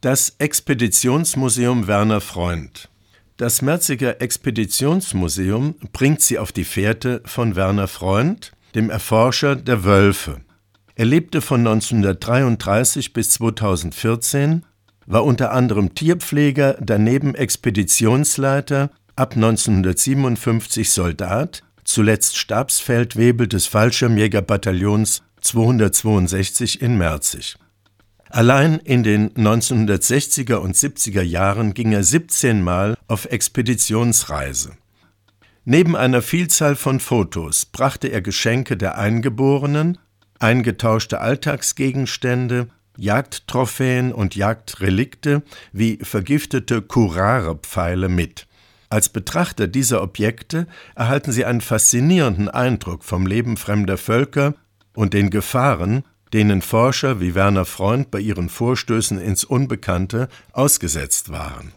Das Expeditionsmuseum Werner Freund. Das Merziger Expeditionsmuseum bringt Sie auf die Fährte von Werner Freund, dem Erforscher der Wölfe. Er lebte von 1933 bis 2014, war unter anderem Tierpfleger, daneben Expeditionsleiter, ab 1957 Soldat, zuletzt Stabsfeldwebel des Fallschirmjägerbataillons 262 in Merzig. Allein in den 1960er und 70er Jahren ging er 17 Mal auf Expeditionsreise. Neben einer Vielzahl von Fotos brachte er Geschenke der Eingeborenen, eingetauschte Alltagsgegenstände, Jagdtrophäen und Jagdrelikte wie vergiftete Curare-Pfeile mit. Als Betrachter dieser Objekte erhalten Sie einen faszinierenden Eindruck vom Leben fremder Völker und den Gefahren, denen Forscher wie Werner Freund bei ihren Vorstößen ins Unbekannte ausgesetzt waren.